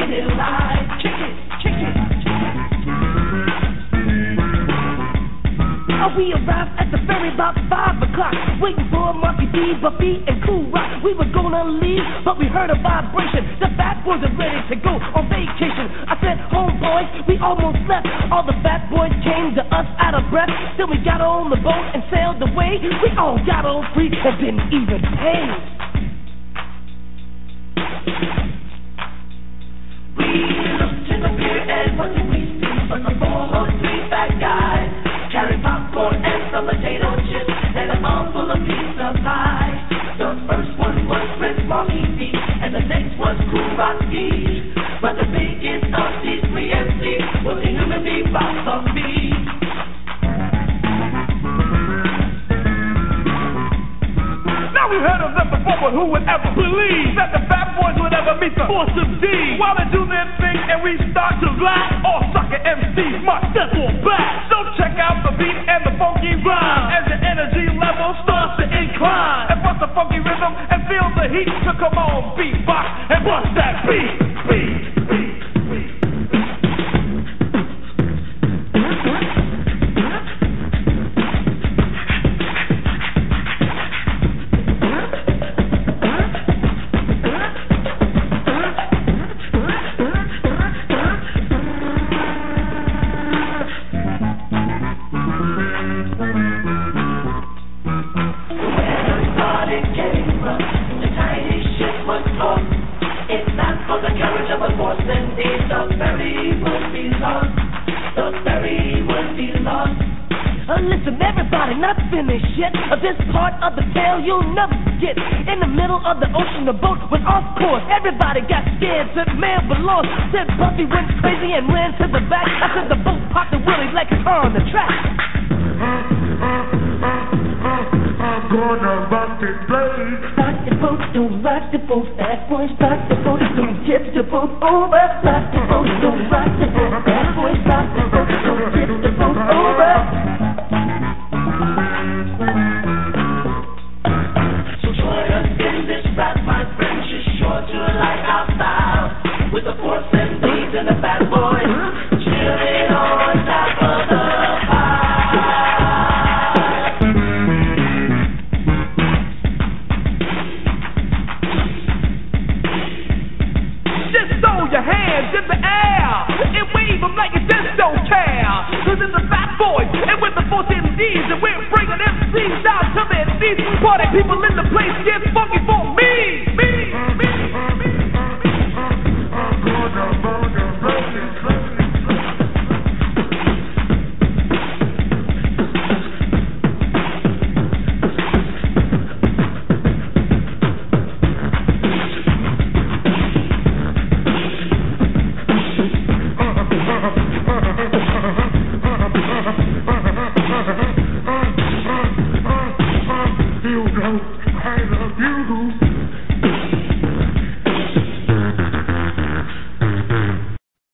it live. Kick it, kick it. We arrived at the ferry about 5 o'clock, waiting for Marky D, Buffy, and Cool Rock. We were gonna leave, but we heard a vibration. The fat boys are ready to go on vacation. I said, homeboys, we almost left. All the fat boys came to us out of breath. Then we got on the boat and sailed away. We all got on free and didn't even pay. We looked in the mirror and what did we see? But the 4 or 3 fat guys carry popcorn and some potato chips and a mouthful of pizza pie. The first one was Prince Marky D, and the next was Cool Rock Ski. But the biggest of these 3 MCs was the human being box of me. Now we heard of them before, but who would ever believe that the Fat Boys would ever meet the Force of D? While they do their thing and we start to laugh, all sucker MCs must settle back. So check out the beat and the funky rhyme as your energy level starts to incline. And bust the funky rhythm and feel the heat. So come on, beatbox and bust that beat, beat, beat. Listen, everybody, not finished yet. This part of the tale you'll never forget. In the middle of the ocean, the boat was off course. Everybody got scared, said man was lost. Said Buffy went crazy and ran to the back. I said the boat popped the wheelie like a car on the track. I'm gonna rock this place. Rock the boat, don't rock the boat. Bad boys rock the boat, don't tip the boat over. Rock the boat, don't rock the boat. Bad boys rock the boat, don't tip the boat over. So join us in this rap, my friends. You're sure to like our style. With the Force MCs and the Bad Boys, chilling on top of the pile. Your hands in the air and wave them like you just don't care. Cause it's the Fat Boys and with the Force MCs, and we're bringing MCs out to their knees. Party people in the place, get funky for me.